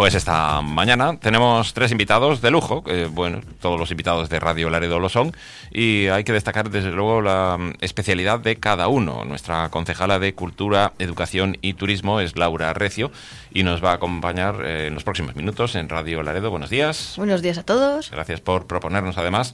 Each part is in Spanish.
Pues esta mañana tenemos 3 invitados de lujo, bueno, todos los invitados de Radio Laredo lo son, y hay que destacar desde luego la especialidad de cada uno. Nuestra concejala de Cultura, Educación y Turismo es Laura Recio y nos va a acompañar en los próximos minutos en Radio Laredo. Buenos días. Buenos días a todos. Gracias por proponernos además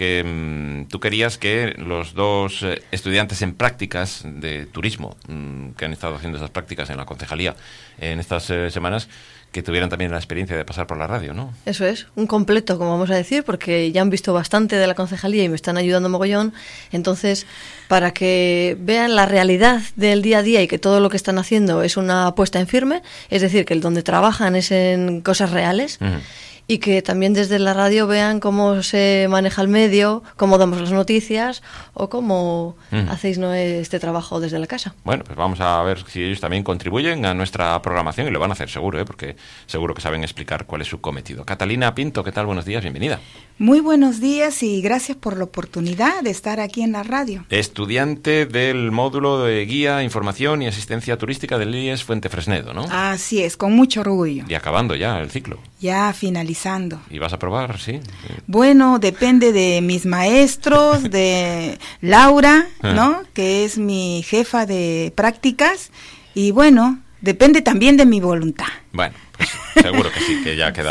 que tú querías que los 2 estudiantes en prácticas de turismo que han estado haciendo esas prácticas en la concejalía en estas semanas, que tuvieran también la experiencia de pasar por la radio, ¿no? Eso es, un completo, como vamos a decir, porque ya han visto bastante de la concejalía y me están ayudando mogollón. Entonces, para que vean la realidad del día a día y que todo lo que están haciendo es una apuesta en firme, es decir, que el donde trabajan es en cosas reales, y que también desde la radio vean cómo se maneja el medio, cómo damos las noticias o cómo hacéis este trabajo desde la casa. Bueno, pues vamos a ver si ellos también contribuyen a nuestra programación y lo van a hacer seguro, porque seguro que saben explicar cuál es su cometido. Catalina Pinto, ¿qué tal? Buenos días, bienvenida. Muy buenos días y gracias por la oportunidad de estar aquí en la radio. Estudiante del módulo de Guía, Información y Asistencia Turística del IES Fuente Fresnedo, ¿no? Así es, con mucho orgullo. Y acabando ya el ciclo. Ya finalizando. ¿Y vas a probar, sí? Bueno, depende de mis maestros, de Laura, ¿no? Que es mi jefa de prácticas, y bueno, depende también de mi voluntad. Bueno, pues seguro que sí, que ya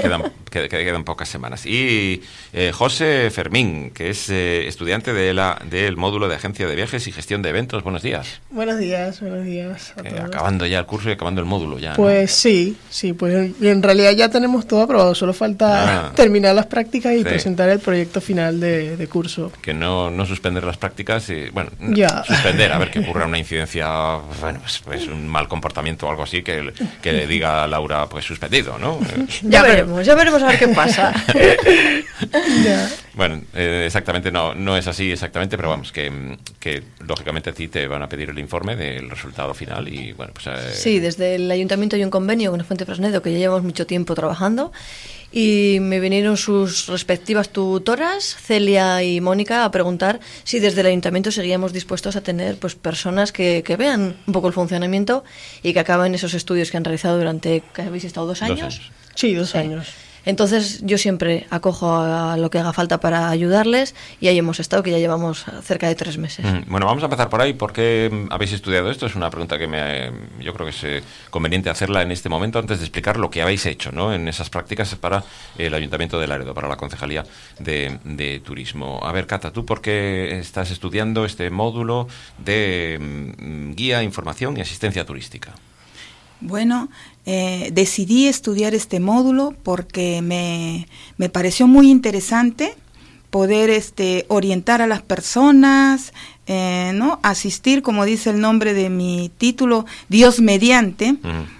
quedan pocas semanas. Y José Fermín, que es estudiante del módulo de Agencia de Viajes y Gestión de Eventos. Buenos días. Buenos días a todos. Acabando ya el curso y acabando el módulo ya, ¿no? Pues sí, pues en realidad ya tenemos todo aprobado, solo falta terminar las prácticas y presentar el proyecto final de curso. Que no suspender las prácticas y, bueno, ya. Suspender, a ver que ocurra una incidencia, bueno, pues un mal comportamiento o algo así, que le diga a Laura, pues suspendido, ¿no? Ya veremos a ver qué pasa. Ya. Bueno, exactamente, no es así exactamente, pero vamos, que lógicamente a ti te van a pedir el informe del resultado final y bueno, pues... Sí, desde el ayuntamiento hay un convenio con el Fuente Fresnedo que ya llevamos mucho tiempo trabajando y me vinieron sus respectivas tutoras, Celia y Mónica, a preguntar si desde el ayuntamiento seguíamos dispuestos a tener pues personas que vean un poco el funcionamiento y que acaben esos estudios que han realizado durante, ¿que habéis estado 2 años? 2 años. Sí, 2 años. Entonces yo siempre acojo a lo que haga falta para ayudarles y ahí hemos estado, que ya llevamos cerca de 3 meses. Bueno, vamos a empezar por ahí. ¿Por qué habéis estudiado esto? Es una pregunta que yo creo que es conveniente hacerla en este momento antes de explicar lo que habéis hecho, ¿no? En esas prácticas para el Ayuntamiento de Laredo, para la Concejalía de Turismo. A ver, Cata, ¿tú por qué estás estudiando este módulo de Guía, Información y Asistencia Turística? Bueno, decidí estudiar este módulo porque me pareció muy interesante poder orientar a las personas, ¿no? Asistir, como dice el nombre de mi título, Dios mediante.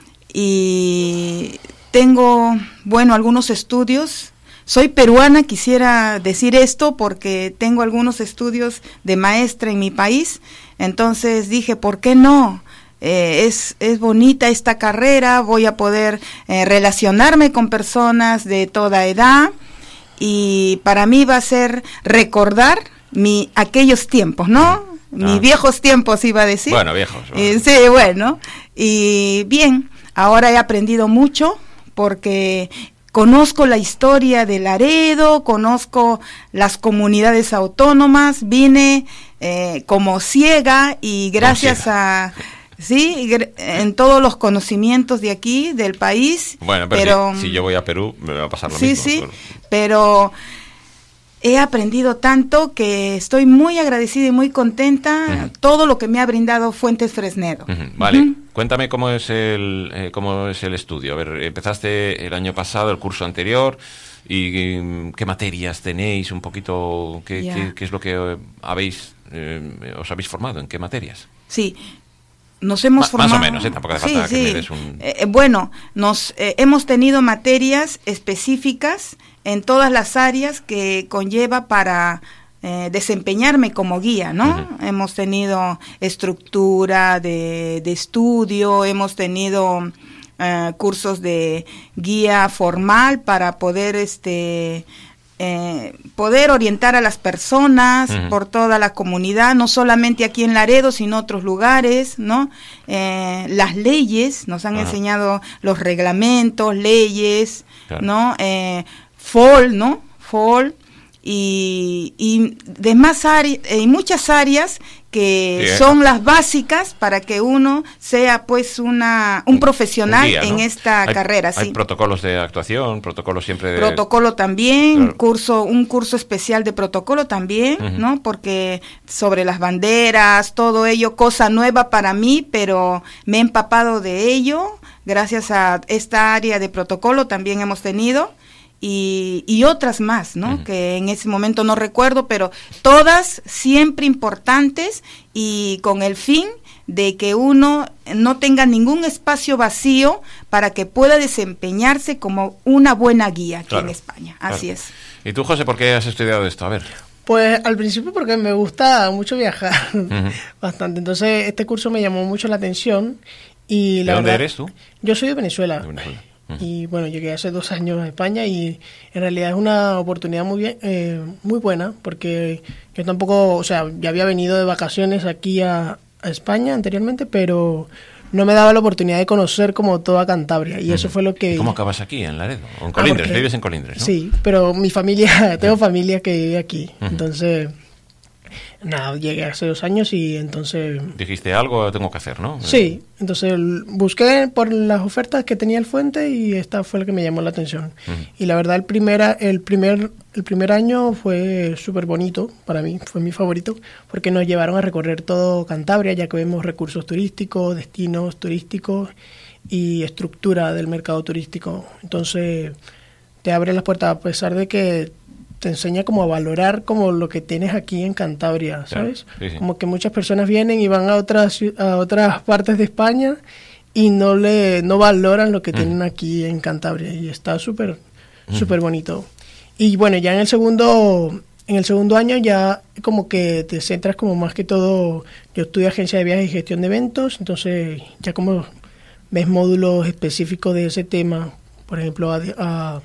Y tengo, bueno, algunos estudios. Soy peruana, quisiera decir esto porque tengo algunos estudios de maestra en mi país. Entonces dije, ¿por qué no? Es bonita esta carrera, voy a poder relacionarme con personas de toda edad y para mí va a ser recordar aquellos tiempos, ¿no? Mis viejos tiempos iba a decir. Bueno, viejos. Sí, bueno. Y bien, ahora he aprendido mucho porque conozco la historia de Laredo, conozco las comunidades autónomas, vine como ciega y gracias a... Sí, en todos los conocimientos de aquí, del país. Bueno, pero si yo voy a Perú, me va a pasar lo mismo. Sí, pero he aprendido tanto que estoy muy agradecida y muy contenta. Todo lo que me ha brindado Fuentes Fresnedo. Vale, cuéntame cómo es el estudio. A ver, empezaste el año pasado, el curso anterior, y qué materias tenéis, un poquito, qué es lo que os habéis formado, en qué materias. Sí. Nos hemos formado... Más o menos, tampoco hace falta que me des un... Bueno, hemos tenido materias específicas en todas las áreas que conlleva para desempeñarme como guía, ¿no? Hemos tenido estructura de estudio, hemos tenido cursos de guía formal para poder poder orientar a las personas por toda la comunidad, no solamente aquí en Laredo, sino otros lugares, ¿no? Las leyes, nos han enseñado los reglamentos, leyes, claro. ¿no? FOL, ¿no? FOL, y demás áreas, y muchas áreas que son las básicas para que uno sea pues un profesional un guía, ¿no? en esta carrera. Hay protocolos de actuación, protocolos siempre de... Protocolo también, claro. un curso especial de protocolo también, ¿no? Porque sobre las banderas, todo ello, cosa nueva para mí, pero me he empapado de ello, gracias a esta área de protocolo también hemos tenido. Y otras más, ¿no? Que en ese momento no recuerdo, pero todas siempre importantes y con el fin de que uno no tenga ningún espacio vacío para que pueda desempeñarse como una buena guía aquí en España. Así es. ¿Y tú, José, por qué has estudiado esto? A ver. Pues al principio porque me gusta mucho viajar, bastante. Entonces este curso me llamó mucho la atención. Y ¿De dónde eres tú? Yo soy de Venezuela. Y bueno, llegué hace 2 años a España y en realidad es una oportunidad muy buena, porque yo tampoco, o sea, ya había venido de vacaciones aquí a España anteriormente, pero no me daba la oportunidad de conocer como toda Cantabria, y eso fue lo que... ¿Cómo acabas aquí, en Laredo? ¿O en Colindres? Vives en Colindres, ¿no? Sí, pero mi familia, tengo familia que vive aquí, entonces... Nada, llegué hace 2 años y entonces... Dijiste, algo tengo que hacer, ¿no? Sí, entonces busqué por las ofertas que tenía el Fuente y esta fue la que me llamó la atención. Y la verdad, el primer año fue súper bonito para mí, fue mi favorito, porque nos llevaron a recorrer todo Cantabria, ya que vemos recursos turísticos, destinos turísticos y estructura del mercado turístico. Entonces, te abre las puertas a pesar de que te enseña como a valorar como lo que tienes aquí en Cantabria, ¿sabes? Claro, sí. Como que muchas personas vienen y van a otras partes de España y no valoran lo que tienen aquí en Cantabria, y está súper bonito. Y bueno, ya en el segundo año ya como que te centras como más que todo, yo estudio agencia de viajes y gestión de eventos, entonces ya como ves módulos específicos de ese tema, por ejemplo, a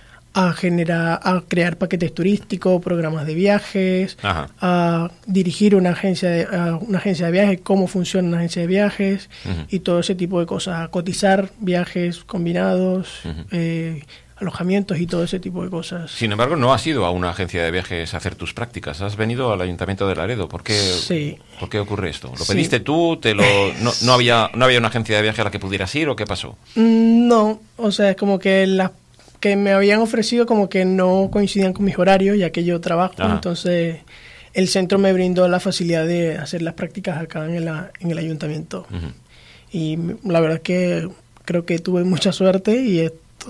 crear paquetes turísticos, programas de viajes, a dirigir una agencia de viajes, cómo funciona una agencia de viajes y todo ese tipo de cosas, a cotizar viajes combinados, alojamientos y todo ese tipo de cosas. Sin embargo, no has ido a una agencia de viajes a hacer tus prácticas, has venido al Ayuntamiento de Laredo. ¿Por qué ocurre esto? ¿Lo pediste tú? ¿No había una agencia de viajes a la que pudieras ir o qué pasó? No, o sea, es como que las que me habían ofrecido como que no coincidían con mis horarios, ya que yo trabajo, entonces el centro me brindó la facilidad de hacer las prácticas acá en el ayuntamiento. Y la verdad es que creo que tuve mucha suerte y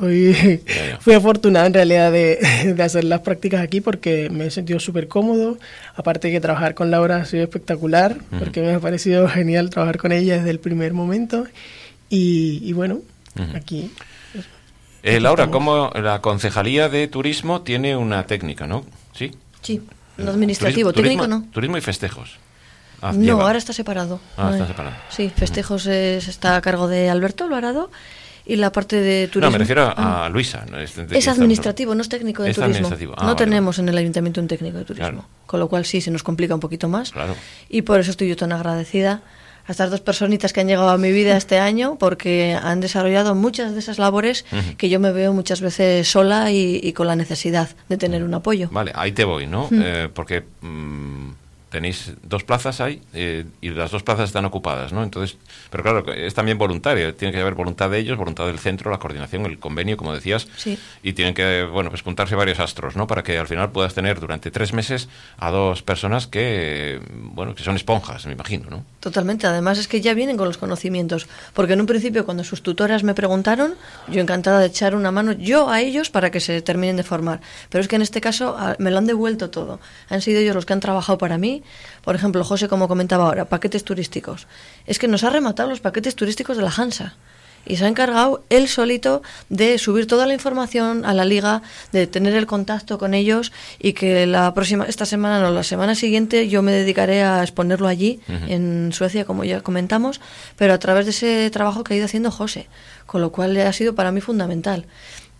fui afortunado en realidad de hacer las prácticas aquí, porque me he sentido súper cómodo, aparte de que trabajar con Laura ha sido espectacular, porque me ha parecido genial trabajar con ella desde el primer momento, y bueno, aquí... Laura, ¿cómo la Concejalía de Turismo tiene una técnica, no? ¿Sí? Sí, lo administrativo, técnico no. Turismo y festejos. No, ahora está separado. Está separado. Sí, festejos está a cargo de Alberto Alvarado y la parte de turismo... No, me refiero a Luisa. Es administrativo, no es técnico de turismo. No tenemos en el ayuntamiento un técnico de turismo, claro. Con lo cual sí, se nos complica un poquito más. Claro. Y por eso estoy yo tan agradecida a estas 2 personitas que han llegado a mi vida este año, porque han desarrollado muchas de esas labores que yo me veo muchas veces sola y con la necesidad de tener un apoyo. Vale, ahí te voy, ¿no? Porque tenéis 2 plazas ahí y las 2 plazas están ocupadas, ¿no? Entonces, pero claro, es también voluntario, tiene que haber voluntad de ellos, voluntad del centro, la coordinación, el convenio, como decías, y tienen que, pues juntarse varios astros, ¿no? Para que al final puedas tener durante 3 meses a 2 personas que son esponjas, me imagino, ¿no? Totalmente, además es que ya vienen con los conocimientos, porque en un principio cuando sus tutoras me preguntaron, yo encantada de echar una mano yo a ellos para que se terminen de formar, pero es que en este caso me lo han devuelto todo, han sido ellos los que han trabajado para mí. Por ejemplo, José, como comentaba ahora, paquetes turísticos. Es que nos ha rematado los paquetes turísticos de la Hansa y se ha encargado él solito de subir toda la información a la liga, de tener el contacto con ellos, y que esta semana la semana siguiente yo me dedicaré a exponerlo allí en Suecia, como ya comentamos, pero a través de ese trabajo que ha ido haciendo José, con lo cual ha sido para mí fundamental.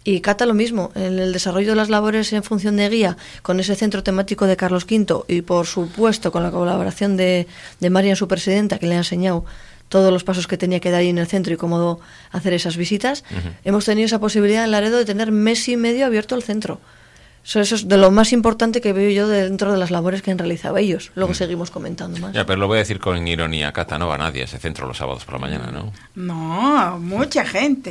Y Cata lo mismo, en el desarrollo de las labores en función de guía, con ese centro temático de Carlos V y por supuesto con la colaboración de Marian, su presidenta, que le ha enseñado todos los pasos que tenía que dar ahí en el centro y cómo hacer esas visitas, hemos tenido esa posibilidad en Laredo de tener mes y medio abierto el centro. Eso es de lo más importante que veo yo dentro de las labores que han realizado ellos. Luego seguimos comentando más. Ya, pero lo voy a decir con ironía, Cata, no va nadie a ese centro los sábados por la mañana, ¿no? No, mucha gente.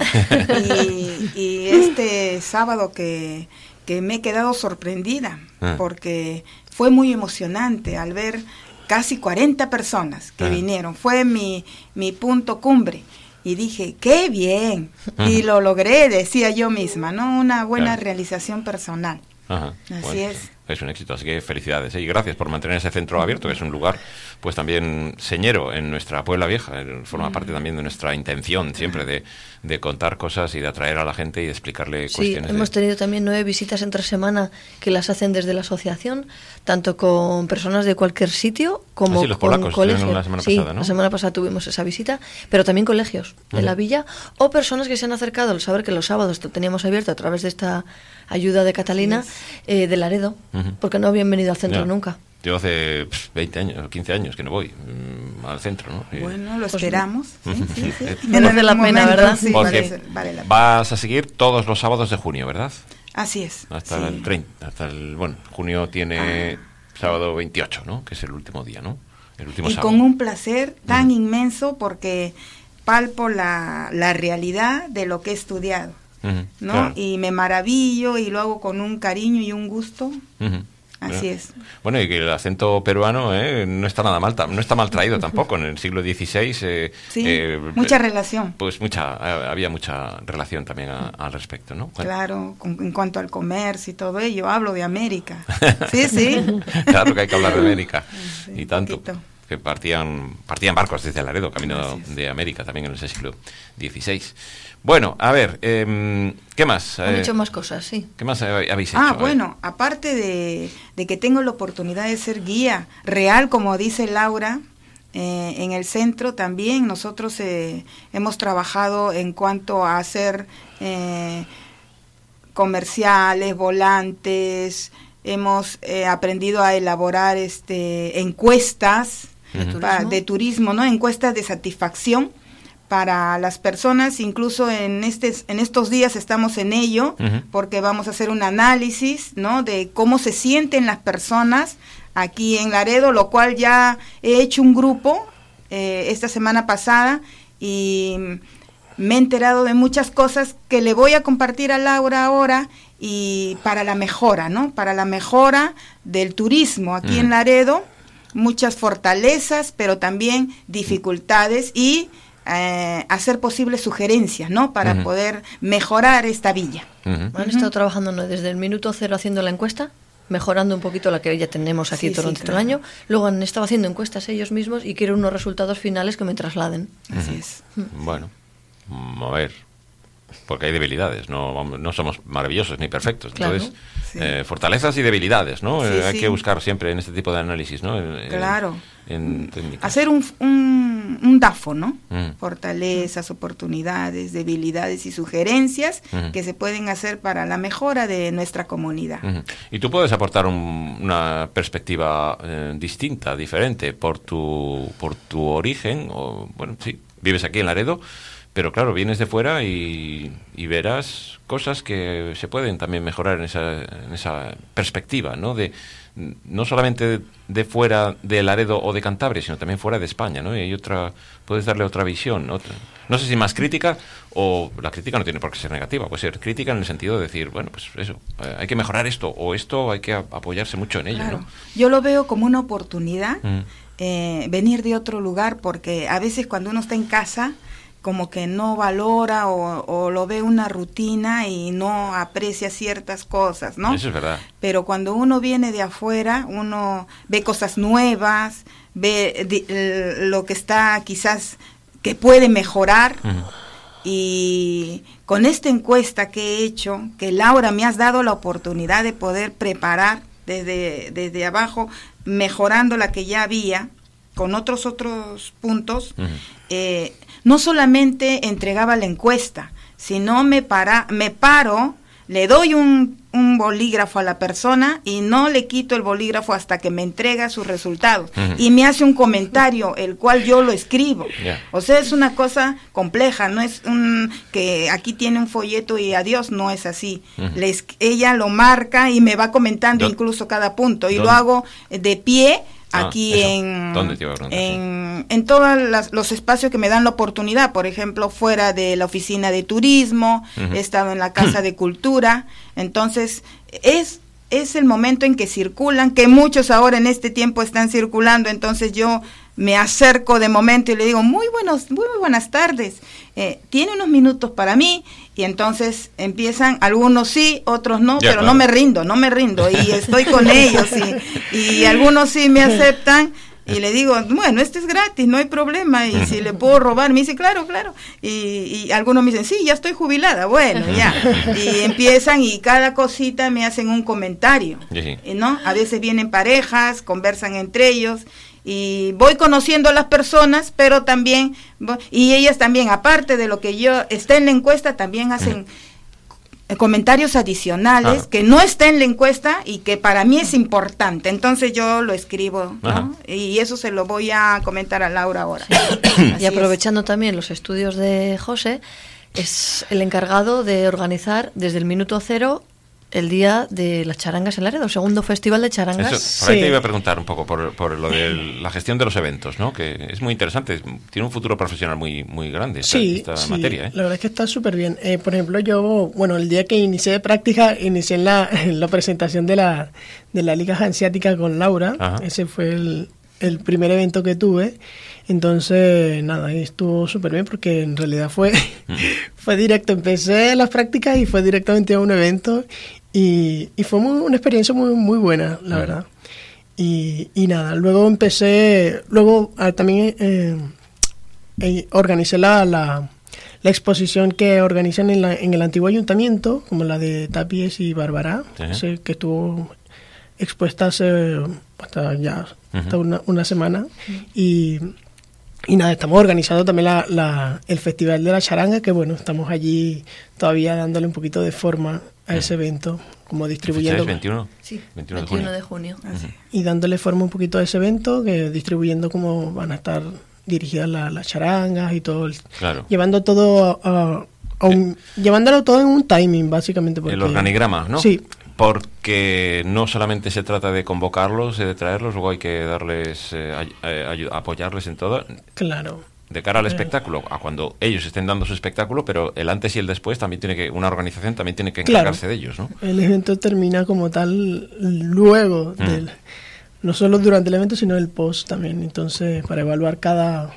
y este sábado que me he quedado sorprendida, porque fue muy emocionante al ver casi 40 personas que vinieron. Fue mi punto cumbre. Y dije, ¡qué bien! Y lo logré, decía yo misma, ¿no? Una buena realización personal. Ajá. Así Bueno, es. Es un éxito, así que felicidades. Y gracias por mantener ese centro abierto, que es un lugar pues también señero en nuestra Puebla Vieja. Forma parte también de nuestra intención siempre de contar cosas y de atraer a la gente y de explicarle cuestiones. Sí, hemos tenido también 9 visitas entre semana que las hacen desde la asociación, tanto con personas de cualquier sitio como los con polacos colegios. la semana pasada, ¿no? La semana pasada tuvimos esa visita, pero también colegios de la villa o personas que se han acercado al saber que los sábados teníamos abierto a través de esta ayuda de Catalina de Laredo, porque no habían venido al centro nunca. Yo hace 20 años, 15 años que no voy al centro, ¿no? Bueno, lo esperamos. Sí. Merece la pena, ¿verdad? Sí, Porque vale la pena. vas a seguir todos los sábados de junio, ¿verdad? Así es. Hasta el 30, junio tiene sábado 28, ¿no? Que es el último día, ¿no? El último y sábado. con un placer tan inmenso porque palpo la realidad de lo que he estudiado, ¿no? Claro. Y me maravillo y lo hago con un cariño y un gusto. Así es. Bueno, y que el acento peruano no está nada mal, no está mal traído tampoco. En el siglo XVI mucha relación. Pues había mucha relación también al respecto, ¿no? Claro, en cuanto al comercio y todo ello, hablo de América. Sí. Claro que hay que hablar de América. Sí, y tanto. Poquito. Que partían barcos desde Laredo, camino de América, también en ese siglo XVI. Bueno, a ver, ¿qué más? Han hecho más cosas, sí. ¿Qué más habéis hecho? Bueno, aparte de que tengo la oportunidad de ser guía real, como dice Laura, en el centro también nosotros hemos trabajado en cuanto a hacer comerciales, volantes, hemos aprendido a elaborar encuestas de turismo, ¿no? Encuestas de satisfacción para las personas, incluso en estos días estamos en ello, porque vamos a hacer un análisis, ¿no? De cómo se sienten las personas aquí en Laredo, lo cual ya he hecho un grupo esta semana pasada y me he enterado de muchas cosas que le voy a compartir a Laura ahora y para la mejora, ¿no? Para la mejora del turismo aquí en Laredo, muchas fortalezas, pero también dificultades y hacer posibles sugerencias, ¿no? Para poder mejorar esta villa. Han estado trabajando desde el minuto cero haciendo la encuesta, mejorando un poquito la que ya tenemos aquí durante todo el año. Luego han estado haciendo encuestas ellos mismos y quieren unos resultados finales que me trasladen. Así es. Bueno, a ver, porque hay debilidades, no somos maravillosos ni perfectos. Claro. Entonces, fortalezas y debilidades, ¿no? Hay que buscar siempre en este tipo de análisis, ¿no? Claro. En técnicas. Hacer un DAFO, ¿no? Fortalezas, oportunidades, debilidades y sugerencias que se pueden hacer para la mejora de nuestra comunidad. Y tú puedes aportar una perspectiva distinta, diferente, por tu origen, o bueno, sí, vives aquí en Laredo, pero claro, vienes de fuera y verás cosas que se pueden también mejorar en esa perspectiva, ¿no? No solamente de fuera de Laredo o de Cantabria, sino también fuera de España, ¿no? Y hay puedes darle otra visión, no sé si más crítica, o la crítica no tiene por qué ser negativa, puede ser crítica en el sentido de decir, bueno, pues eso, hay que mejorar esto, o esto hay que apoyarse mucho en ello, claro. ¿no? Yo lo veo como una oportunidad, venir de otro lugar, porque a veces cuando uno está en casa, como que no valora o lo ve una rutina y no aprecia ciertas cosas, ¿no? Eso es verdad. Pero cuando uno viene de afuera, uno ve cosas nuevas, ve lo que está quizás que puede mejorar. Y con esta encuesta que he hecho, que Laura me has dado la oportunidad de poder preparar desde abajo, mejorando la que ya había, con otros puntos, no solamente entregaba la encuesta, sino me paro le doy un bolígrafo a la persona y no le quito el bolígrafo hasta que me entrega sus resultados. Y me hace un comentario, el cual yo lo escribo. O sea, es una cosa compleja, no es que aquí tiene un folleto y adiós, no es así. Ella lo marca y me va comentando incluso cada punto, y lo hago de pie. Aquí en todos los espacios que me dan la oportunidad, por ejemplo, fuera de la oficina de turismo, he estado en la Casa de Cultura, entonces es el momento en que circulan, que muchos ahora en este tiempo están circulando, entonces yo me acerco de momento y le digo, muy buenas tardes, tiene unos minutos para mí, y entonces empiezan, algunos sí, otros no, pero claro, no me rindo, y estoy con ellos, y algunos sí me aceptan, y le digo, bueno, este es gratis, no hay problema, y si le puedo robar, me dice, claro, y algunos me dicen, sí, ya estoy jubilada, bueno, ya, y empiezan, y cada cosita me hacen un comentario, ¿no? A veces vienen parejas, conversan entre ellos, y voy conociendo a las personas, pero también, y ellas también, aparte de lo que yo está en la encuesta, también hacen comentarios adicionales que no está en la encuesta y que para mí es importante, entonces yo lo escribo, ¿no? Y eso se lo voy a comentar a Laura ahora. Y aprovechando también los estudios de José, es el encargado de organizar desde el minuto cero el día de las charangas en Laredo, segundo festival de charangas. Eso, por ahí te iba a preguntar un poco por lo de la gestión de los eventos, ¿no? Que es muy interesante, tiene un futuro profesional muy grande esta materia, ¿eh? La verdad es que está súper bien. Por ejemplo, yo, el día que inicié de práctica, inicié en la presentación de la Liga Hanseática con Laura. Ese fue el primer evento que tuve. Entonces, nada, estuvo súper bien porque en realidad fue directo. Empecé las prácticas y fue directamente a un evento y fue una experiencia muy buena, la verdad. Y nada, luego también organicé la exposición que organizan en el antiguo ayuntamiento, como la de Tapies y Barbará, que estuvo expuesta hasta una semana. Y nada, estamos organizando también el Festival de la Charanga, que estamos allí todavía dándole un poquito de forma a ese evento, como distribuyendo... ¿Es 21? Sí, 21 de junio. Y dándole forma un poquito a ese evento, que distribuyendo cómo van a estar dirigidas las charangas y todo, llevando todo llevándolo todo en un timing, básicamente. El organigrama, ¿no? Sí. Porque no solamente se trata de convocarlos, de traerlos, luego hay que darles, apoyarles en todo. Claro. De cara al espectáculo, a cuando ellos estén dando su espectáculo, pero el antes y el después también una organización también tiene que encargarse de ellos, ¿no? El evento termina como tal luego, no solo durante el evento, sino el post también. Entonces, para evaluar cada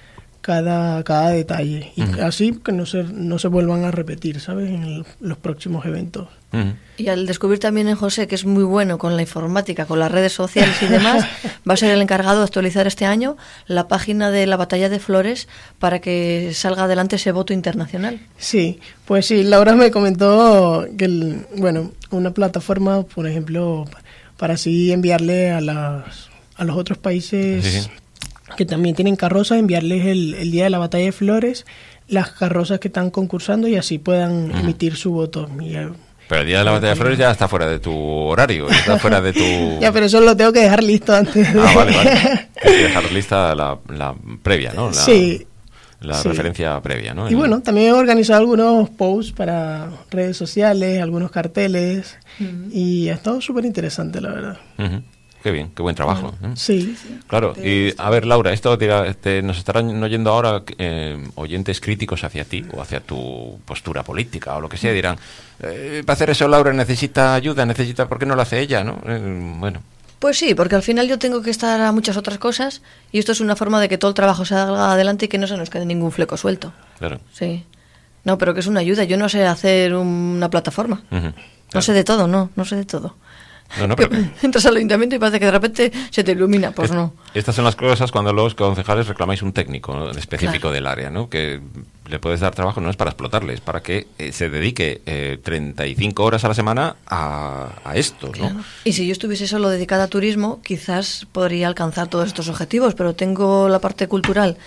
detalle y así que no se vuelvan a repetir, ¿sabes? En los próximos eventos. Y al descubrir también en José que es muy bueno con la informática, con las redes sociales y demás, va a ser el encargado de actualizar este año la página de la Batalla de Flores para que salga adelante ese voto internacional. Sí, pues sí, Laura me comentó que una plataforma, por ejemplo, para así enviarle a los otros países que también tienen carrozas, enviarles el día de la Batalla de Flores las carrozas que están concursando y así puedan emitir su voto. Pero el día de la Batalla de Flores ya está fuera de tu horario, está fuera de tu... Ya, pero eso lo tengo que dejar listo antes. Vale. Hay que dejar lista la previa, ¿no? La referencia previa, ¿no? Y también he organizado algunos posts para redes sociales, algunos carteles, y ha estado súper interesante, la verdad. Qué bien, qué buen trabajo. Sí. Claro, y a ver, Laura, esto nos estarán oyendo ahora oyentes críticos hacia ti o hacia tu postura política o lo que sea, dirán, para hacer eso Laura necesita ayuda, ¿por qué no lo hace ella, no? Pues sí, porque al final yo tengo que estar a muchas otras cosas y esto es una forma de que todo el trabajo salga adelante y que no se nos quede ningún fleco suelto. Claro. Sí. No, pero que es una ayuda, yo no sé hacer una plataforma. Claro. No sé de todo, no sé de todo. No, pero... Entras al ayuntamiento y parece que de repente se te ilumina, pues no. Estas son las cosas cuando los concejales reclamáis un técnico, ¿no? Específico del área, ¿no? Que le puedes dar trabajo, no es para explotarles, para que se dedique 35 horas a la semana a esto, ¿no? Claro. Y si yo estuviese solo dedicada a turismo, quizás podría alcanzar todos estos objetivos, pero tengo la parte cultural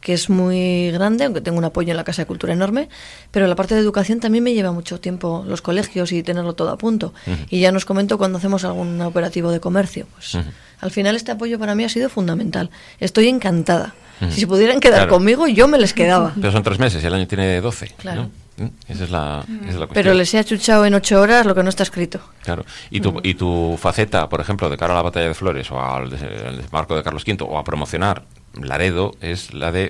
que es muy grande, aunque tengo un apoyo en la Casa de Cultura enorme, pero la parte de educación también me lleva mucho tiempo, los colegios y tenerlo todo a punto. Y ya nos comento cuando hacemos algún operativo de comercio. Pues al final este apoyo para mí ha sido fundamental. Estoy encantada. Si se pudieran quedar conmigo, yo me les quedaba. Pero son 3 meses y el año tiene 12. Claro. ¿No? Esa es la cuestión. Pero les he achuchado en 8 horas lo que no está escrito. Claro. Y tu faceta, por ejemplo, de cara a la Batalla de Flores o al desembarco de Carlos V o a promocionar Laredo es la de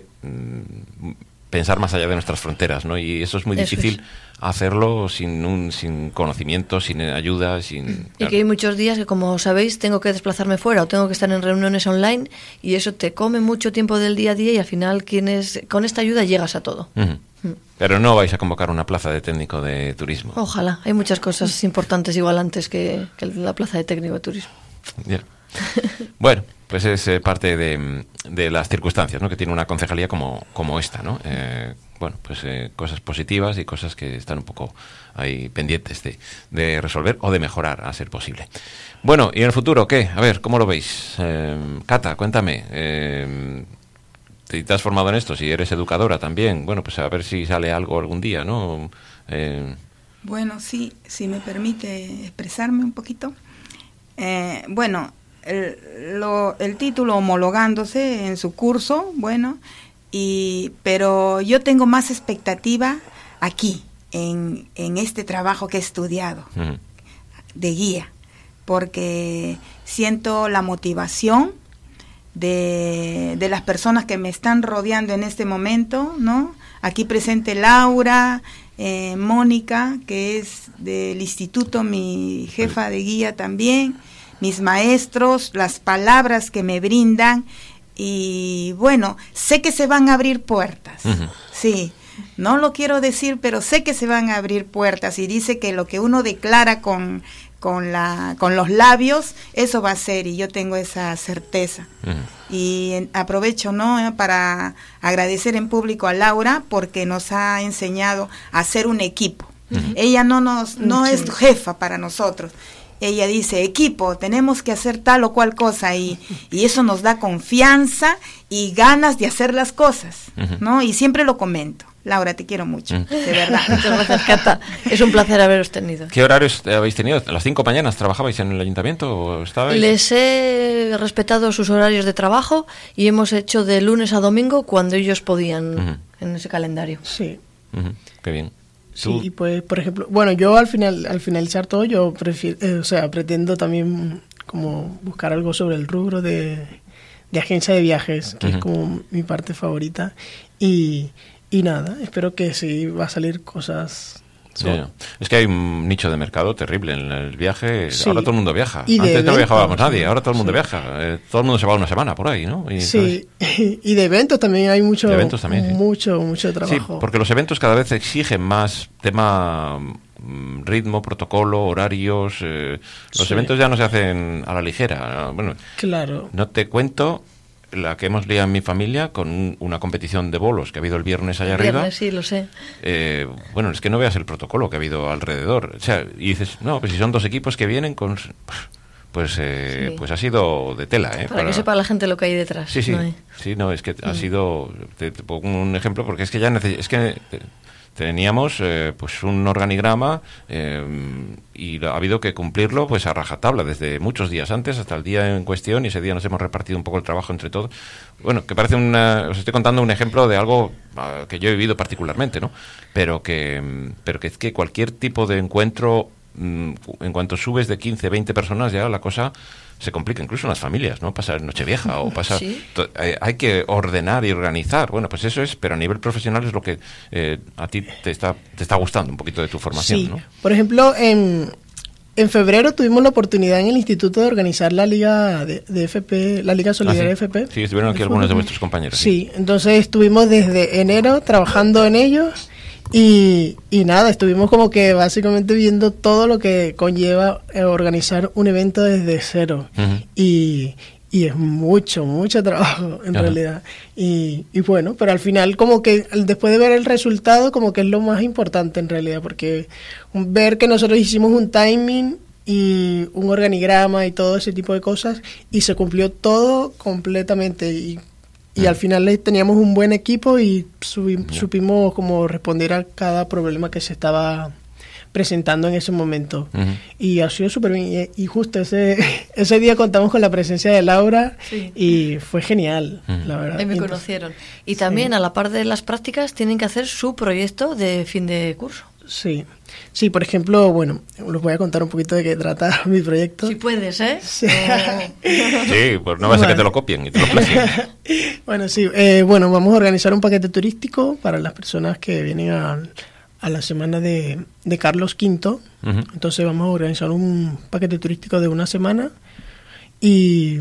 pensar más allá de nuestras fronteras, ¿no? Y eso es muy difícil hacerlo sin conocimiento, sin ayuda, sin... Y que hay muchos días que, como sabéis, tengo que desplazarme fuera o tengo que estar en reuniones online y eso te come mucho tiempo del día a día y al final con esta ayuda llegas a todo. Pero no vais a convocar una plaza de técnico de turismo. Ojalá. Hay muchas cosas importantes igual antes que la plaza de técnico de turismo. Yeah. Bueno, pues es parte de las circunstancias, ¿no?, que tiene una concejalía como esta, ¿no? Bueno, pues cosas positivas y cosas que están un poco ahí pendientes de resolver o de mejorar a ser posible. Bueno, ¿y en el futuro qué? A ver, ¿cómo lo veis? Cata, cuéntame. ¿Te has formado en esto? Si eres educadora también, bueno, pues a ver si sale algo algún día, ¿no? Bueno, sí, si me permite expresarme un poquito. Bueno, el título homologándose en su curso, bueno, pero yo tengo más expectativa aquí, en este trabajo que he estudiado, de guía, porque siento la motivación de las personas que me están rodeando en este momento, ¿no? Aquí presente Laura, Mónica, que es del instituto, mi jefa de guía también, mis maestros, las palabras que me brindan, y bueno, sé que se van a abrir puertas, sí, no lo quiero decir, pero sé que se van a abrir puertas, y dice que lo que uno declara con los labios, eso va a ser, y yo tengo esa certeza. Y aprovecho, ¿no?, para agradecer en público a Laura, porque nos ha enseñado a ser un equipo. Ella no es jefa para nosotros. Ella dice, equipo, tenemos que hacer tal o cual cosa, y eso nos da confianza y ganas de hacer las cosas, ¿no? Y siempre lo comento. Laura, te quiero mucho, de verdad. Muchas gracias, Cata. Es un placer haberos tenido. ¿Qué horarios habéis tenido? ¿A las 5 mañanas trabajabais en el ayuntamiento o estabais? Les he respetado sus horarios de trabajo y hemos hecho de lunes a domingo cuando ellos podían en ese calendario. Sí. Qué bien. Sí, y pues, por ejemplo, bueno, yo al finalizar todo, yo pretendo también como buscar algo sobre el rubro de agencia de viajes, que es como mi parte favorita, y nada, espero que sí va a salir cosas. Yeah. Es que hay un nicho de mercado terrible en el viaje. Sí. Ahora todo el mundo viaja. Antes no viajábamos nadie, ahora todo el mundo viaja. Todo el mundo se va una semana por ahí, ¿no? Y sí, y de eventos también hay mucho, mucho trabajo. Sí, porque los eventos cada vez exigen más tema ritmo, protocolo, horarios. Los eventos ya no se hacen a la ligera. Bueno, claro. No te cuento la que hemos liado en mi familia con una competición de bolos que ha habido el viernes allá arriba. Sí, lo sé. Bueno, es que no veas el protocolo que ha habido alrededor. O sea, y dices, no, pues si son 2 equipos que vienen con... Pues ha sido de tela, Para que sepa la gente lo que hay detrás. Sí, es que ha sido... Te pongo un ejemplo porque es que ya teníamos pues un organigrama y ha habido que cumplirlo pues a rajatabla desde muchos días antes hasta el día en cuestión, y ese día nos hemos repartido un poco el trabajo entre todos. Bueno, que parece os estoy contando un ejemplo de algo que yo he vivido particularmente, ¿no? Pero que es que cualquier tipo de encuentro, en cuanto subes de 15, 20 personas, ya la cosa se complica, incluso en las familias, ¿no? Pasar Nochevieja o pasar... ¿Sí? Hay que ordenar y organizar. Bueno, pues eso es, pero a nivel profesional es lo que a ti te está gustando un poquito de tu formación, sí. ¿no? Por ejemplo, en febrero tuvimos la oportunidad en el instituto de organizar la liga de FP, la Liga Solidaria ¿sí? FP. Sí, estuvieron aquí algunos de vuestros compañeros. Sí, entonces estuvimos desde enero trabajando en ellos. Y nada, estuvimos como que básicamente viendo todo lo que conlleva organizar un evento desde cero. Y es mucho trabajo en realidad. Y bueno, pero al final como que después de ver el resultado como que es lo más importante en realidad, porque ver que nosotros hicimos un timing y un organigrama y todo ese tipo de cosas y se cumplió todo completamente, y Y al final teníamos un buen equipo y supimos como responder a cada problema que se estaba presentando en ese momento. Y ha sido súper bien. Y justo ese día contamos con la presencia de Laura y fue genial, la verdad. Ahí me conocieron. Y también, a la par de las prácticas, tienen que hacer su proyecto de fin de curso. Sí, por ejemplo, bueno, les voy a contar un poquito de qué trata mi proyecto. Si puedes, ¿eh? Sí, pues no vas a que te lo copien y te lo plagien. Bueno, sí, vamos a organizar un paquete turístico para las personas que vienen a la semana de Carlos V. Entonces vamos a organizar un paquete turístico de una semana y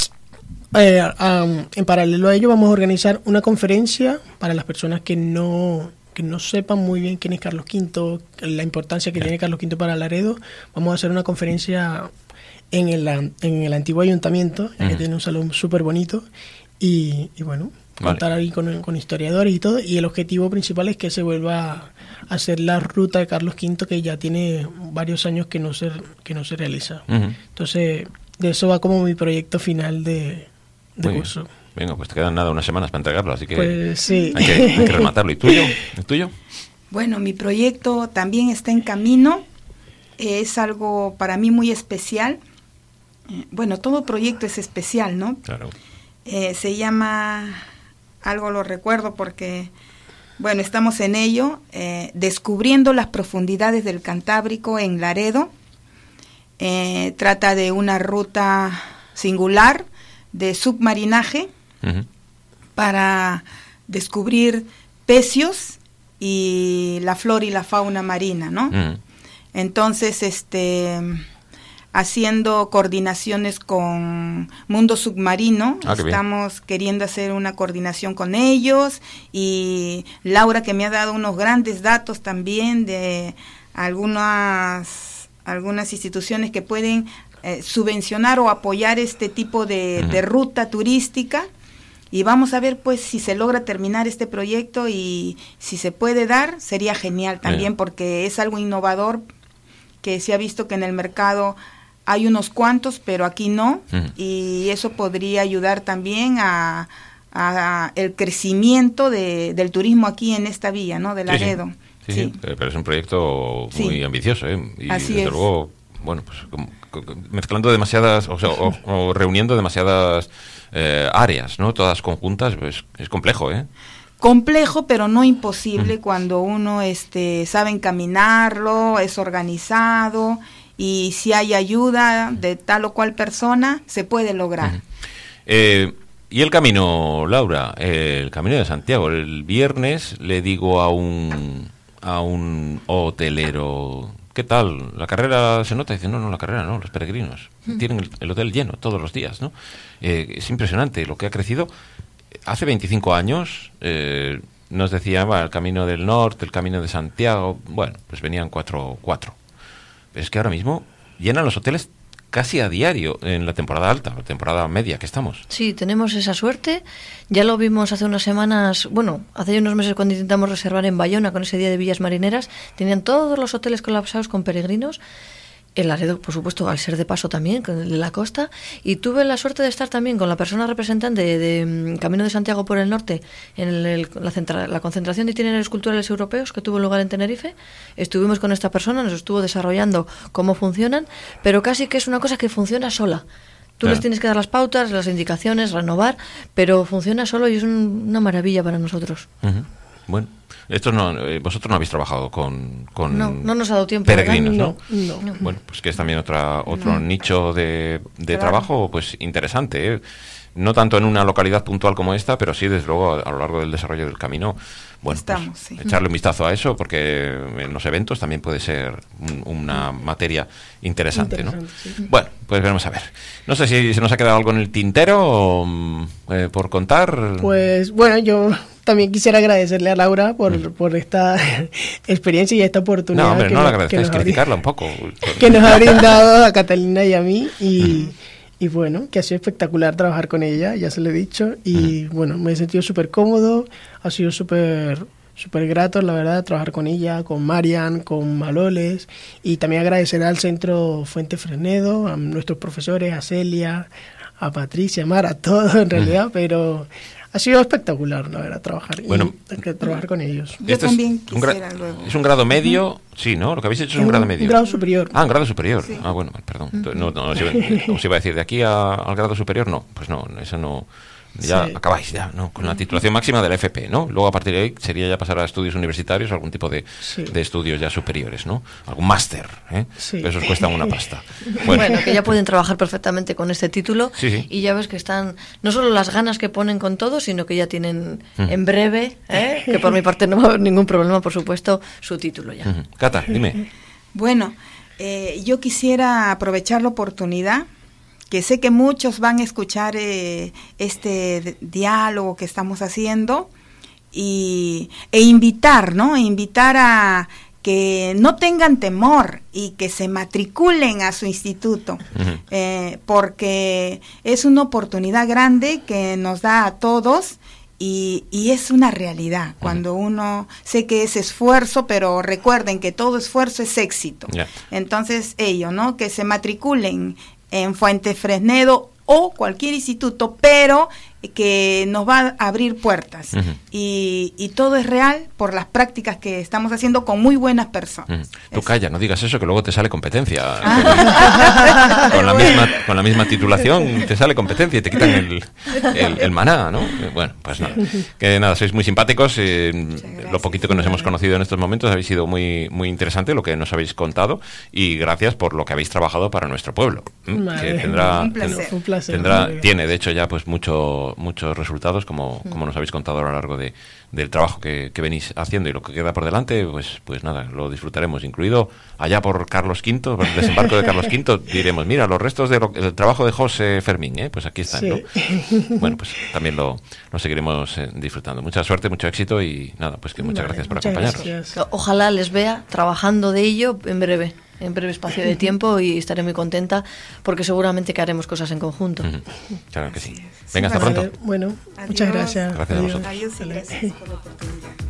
en paralelo a ello vamos a organizar una conferencia para las personas que no sepan muy bien quién es Carlos V, la importancia que tiene Carlos V para Laredo. Vamos a hacer una conferencia en el antiguo ayuntamiento, ya que tiene un salón súper bonito, y bueno, contar ahí con historiadores y todo, y el objetivo principal es que se vuelva a hacer la ruta de Carlos V, que ya tiene varios años que no se realiza. Entonces, de eso va como mi proyecto final de curso. Venga, pues te quedan unas semanas para entregarlo, así que pues, sí. hay que rematarlo. ¿Y tuyo? ¿El tuyo? Bueno, mi proyecto también está en camino. Es algo para mí muy especial. Bueno, todo proyecto es especial, ¿no? Claro. Se llama, algo lo recuerdo porque, bueno, estamos en ello, descubriendo las profundidades del Cantábrico en Laredo. Trata de una ruta singular de submarinaje para descubrir pecios y la flora y la fauna marina, ¿no? Entonces, haciendo coordinaciones con Mundo Submarino, estamos queriendo hacer una coordinación con ellos, y Laura, que me ha dado unos grandes datos también de algunas instituciones que pueden subvencionar o apoyar este tipo de ruta turística, y vamos a ver pues si se logra terminar este proyecto, y si se puede dar, sería genial también, porque es algo innovador que se ha visto que en el mercado hay unos cuantos, pero aquí no, y eso podría ayudar también a el crecimiento del turismo aquí en esta villa, ¿no, de Laredo. Sí, pero es un proyecto muy ambicioso, y así desde luego, bueno, pues mezclando demasiadas, o reuniendo demasiadas áreas, ¿no? Todas conjuntas, pues es complejo, ¿eh? Complejo, pero no imposible cuando uno sabe encaminarlo, es organizado, y si hay ayuda de tal o cual persona, se puede lograr. Y el camino, Laura, el camino de Santiago. El viernes le digo a un hotelero: ¿qué tal? ¿La carrera se nota? Dice, no, la carrera no, los peregrinos. Tienen el hotel lleno todos los días, ¿no? Es impresionante lo que ha crecido. Hace 25 años nos decían, el camino del norte, el camino de Santiago, bueno, pues venían cuatro. Pero es que ahora mismo llenan los hoteles casi a diario en la temporada alta, la temporada media que estamos. Sí, tenemos esa suerte. Ya lo vimos hace unas semanas, hace unos meses cuando intentamos reservar en Bayona con ese día de villas marineras, tenían todos los hoteles colapsados con peregrinos. El Laredo, por supuesto, al ser de paso también, de la costa, y tuve la suerte de estar también con la persona representante de Camino de Santiago por el Norte en la concentración de itinerarios culturales europeos que tuvo lugar en Tenerife. Estuvimos con esta persona, nos estuvo desarrollando cómo funcionan, pero casi que es una cosa que funciona sola. Tú les tienes que dar las pautas, las indicaciones, renovar, pero funciona solo y es una maravilla para nosotros. Bueno, vosotros no habéis trabajado con no nos ha dado tiempo, peregrinos, ¿no? No. Bueno, pues que es también otro nicho de trabajo pues interesante, ¿eh? No tanto en una localidad puntual como esta, pero sí, desde luego, a lo largo del desarrollo del camino. Bueno, echarle un vistazo a eso, porque en los eventos también puede ser una materia interesante, ¿no? Sí. Bueno, pues veremos a ver. No sé si se nos ha quedado algo en el tintero por contar. Pues bueno, yo también quisiera agradecerle a Laura por esta experiencia y esta oportunidad. No, hombre, no la agradezcáis, criticarla un poco. Que nos ha brindado a Catalina y a mí, y bueno, que ha sido espectacular trabajar con ella, ya se lo he dicho, y bueno, me he sentido súper cómodo, ha sido súper grato, la verdad, trabajar con ella, con Marian, con Maloles, y también agradecer al Centro Fuente Fresnedo, a nuestros profesores, a Celia, a Patricia, a Mar, a todos en realidad, pero ha sido espectacular, la verdad, trabajar, Bueno, trabajar con ellos. Yo también quisiera luego. Es un grado medio, sí, ¿no? Lo que habéis hecho es un grado medio. Un grado superior. Ah, un grado superior. Sí. Ah, bueno, perdón. No, os iba a decir, de aquí al grado superior, no. Pues no, eso no... Ya Sí. acabáis, ya, ¿no? Con la titulación máxima de la FP, ¿no? Luego, a partir de ahí, sería ya pasar a estudios universitarios o algún tipo de estudios ya superiores, ¿no? Algún máster, ¿eh? Sí. Pero esos cuestan una pasta. Bueno, que ya pueden trabajar perfectamente con este título. Sí, sí. Y ya ves que están, no solo las ganas que ponen con todo, sino que ya tienen en breve, que por mi parte no va a haber ningún problema, por supuesto, su título ya. Cata, dime. Bueno, yo quisiera aprovechar la oportunidad, que sé que muchos van a escuchar este diálogo que estamos haciendo e invitar, ¿no? Invitar a que no tengan temor y que se matriculen a su instituto, porque es una oportunidad grande que nos da a todos. Y es una realidad, cuando uno, sé que es esfuerzo, pero recuerden que todo esfuerzo es éxito. Yeah. Entonces ellos, ¿no? Que se matriculen en Fuente Fresnedo o cualquier instituto, pero que nos va a abrir puertas. Y todo es real por las prácticas que estamos haciendo con muy buenas personas. Tú calla, no digas eso, que luego te sale competencia. Con la misma titulación te sale competencia y te quitan el maná, ¿no? Bueno, pues nada. Que nada, sois muy simpáticos. Lo poquito que nos hemos conocido en estos momentos habéis sido muy, muy interesante lo que nos habéis contado, y gracias por lo que habéis trabajado para nuestro pueblo. Que tendrá, un placer. Un placer. tiene, de hecho, ya pues muchos resultados, como nos habéis contado a lo largo del trabajo que venís haciendo, y lo que queda por delante, pues nada, lo disfrutaremos, incluido allá por Carlos V, por el desembarco de Carlos V, diremos, mira, los restos del trabajo de José Fermín, pues aquí están, Sí. ¿no? Bueno, pues también lo seguiremos disfrutando. Mucha suerte, mucho éxito, y nada, pues que muchas gracias por Muchas acompañarnos. gracias. Ojalá les vea trabajando de ello en breve espacio de tiempo, y estaré muy contenta porque seguramente que haremos cosas en conjunto. Claro que sí. Venga, hasta Vale. pronto. Bueno, Adiós. muchas gracias. Gracias a Adiós. vosotros. Adiós y gracias por la oportunidad.